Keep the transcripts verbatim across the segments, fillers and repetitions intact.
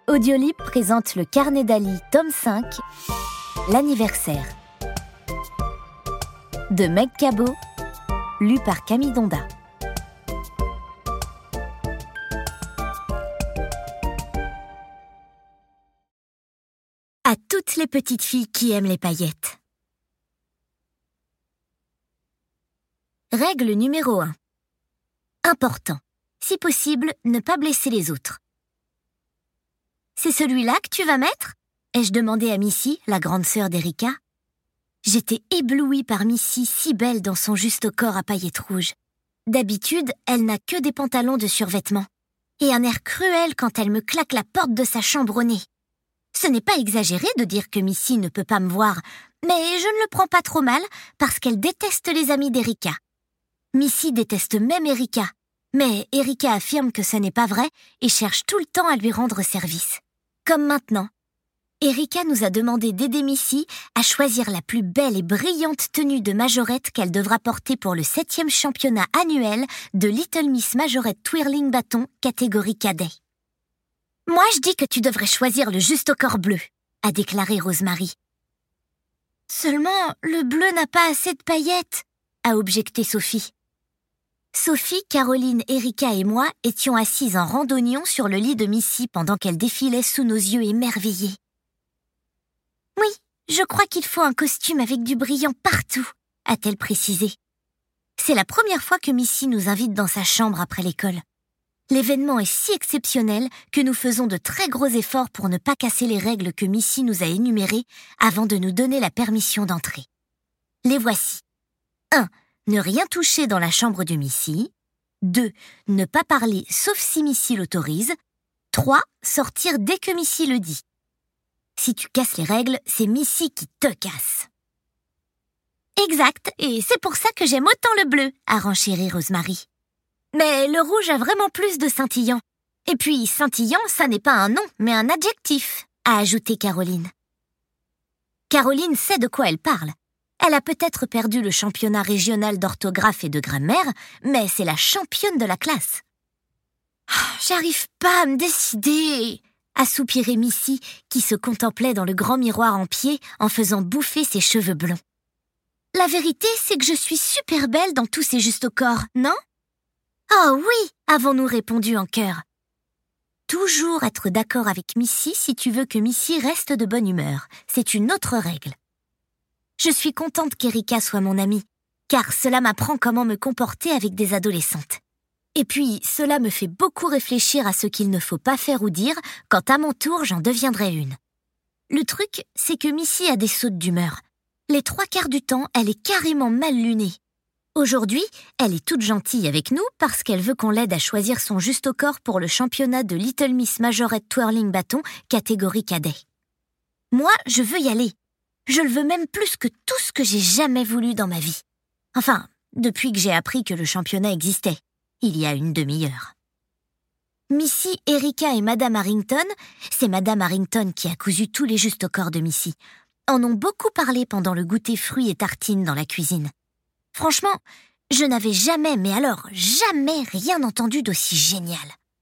Audiolib présente le Carnet d'Ali, tome cinq, l'anniversaire. De Meg Cabot, lu par Camille Donda. À toutes les petites filles qui aiment les paillettes. Règle numéro un. Important. Si possible, ne pas blesser les autres. C'est celui-là que tu vas mettre ? Ai-je demandé à Missy, la grande sœur d'Erika. J'étais éblouie par Missy, si belle dans son juste corps à paillettes rouges. D'habitude, elle n'a que des pantalons de survêtement. Et un air cruel quand elle me claque la porte de sa chambre au nez. Ce n'est pas exagéré de dire que Missy ne peut pas me voir, mais je ne le prends pas trop mal parce qu'elle déteste les amis d'Erika. Missy déteste même Erika, mais Erika affirme que ce n'est pas vrai et cherche tout le temps à lui rendre service. Comme maintenant. Erika nous a demandé d'aider Missy à choisir la plus belle et brillante tenue de majorette qu'elle devra porter pour le septième championnat annuel de Little Miss Majorette Twirling Bâton catégorie cadet. « Moi, je dis que tu devrais choisir le juste au corps bleu », a déclaré Rosemary. « Seulement, le bleu n'a pas assez de paillettes », a objecté Sophie. Sophie, Caroline, Erika et moi étions assises en randonnion sur le lit de Missy pendant qu'elle défilait sous nos yeux émerveillés. « Oui, je crois qu'il faut un costume avec du brillant partout », a-t-elle précisé. C'est la première fois que Missy nous invite dans sa chambre après l'école. L'événement est si exceptionnel que nous faisons de très gros efforts pour ne pas casser les règles que Missy nous a énumérées avant de nous donner la permission d'entrer. Les voici. un. Ne rien toucher dans la chambre de Missy. deux. Ne pas parler sauf si Missy l'autorise. trois. Sortir dès que Missy le dit. Si tu casses les règles, c'est Missy qui te casse. Exact, et c'est pour ça que j'aime autant le bleu, a renchéri Rosemary. Mais le rouge a vraiment plus de scintillant. Et puis, scintillant, ça n'est pas un nom, mais un adjectif, a ajouté Caroline. Caroline sait de quoi elle parle. Elle a peut-être perdu le championnat régional d'orthographe et de grammaire, mais c'est la championne de la classe. Oh, j'arrive pas à me décider, a soupiré Missy, qui se contemplait dans le grand miroir en pied en faisant bouffer ses cheveux blonds. La vérité, c'est que je suis super belle dans tous ces justes au corps, non ? Oh oui, avons-nous répondu en chœur. Toujours être d'accord avec Missy si tu veux que Missy reste de bonne humeur. C'est une autre règle. Je suis contente qu'Erika soit mon amie, car cela m'apprend comment me comporter avec des adolescentes. Et puis, cela me fait beaucoup réfléchir à ce qu'il ne faut pas faire ou dire quand à mon tour j'en deviendrai une. Le truc, c'est que Missy a des sautes d'humeur. Les trois quarts du temps, elle est carrément mal lunée. Aujourd'hui, elle est toute gentille avec nous parce qu'elle veut qu'on l'aide à choisir son juste au corps pour le championnat de Little Miss Majorette Twirling Bâton catégorie cadet. Moi, je veux y aller. Je le veux même plus que tout ce que j'ai jamais voulu dans ma vie. Enfin, depuis que j'ai appris que le championnat existait, il y a une demi-heure. Missy, Erika et Madame Harrington, c'est Madame Harrington qui a cousu tous les justes au corps de Missy, en ont beaucoup parlé pendant le goûter fruits et tartines dans la cuisine. Franchement, je n'avais jamais, mais alors jamais rien entendu d'aussi génial.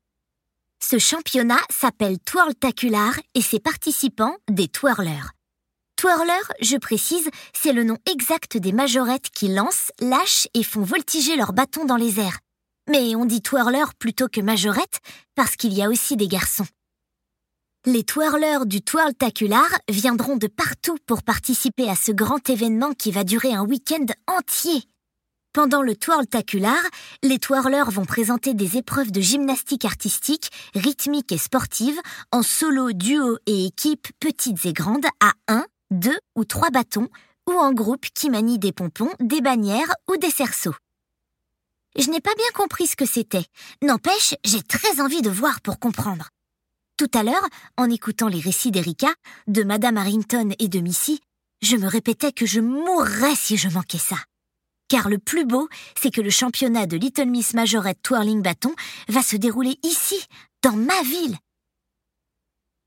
Ce championnat s'appelle Twirltacular et ses participants, des twirlers. Twirler, je précise, c'est le nom exact des majorettes qui lancent, lâchent et font voltiger leurs bâtons dans les airs. Mais on dit twirler plutôt que majorette parce qu'il y a aussi des garçons. Les twirlers du Twirltacular viendront de partout pour participer à ce grand événement qui va durer un week-end entier. Pendant le Twirltacular, les twirlers vont présenter des épreuves de gymnastique artistique, rythmique et sportive, en solo, duo et équipe petites et grandes à un, deux ou trois bâtons, ou en groupe qui manient des pompons, des bannières ou des cerceaux. Je n'ai pas bien compris ce que c'était. N'empêche, j'ai très envie de voir pour comprendre. Tout à l'heure, en écoutant les récits d'Erika, de Madame Harrington et de Missy, je me répétais que je mourrais si je manquais ça. Car le plus beau, c'est que le championnat de Little Miss Majorette Twirling Bâton va se dérouler ici, dans ma ville.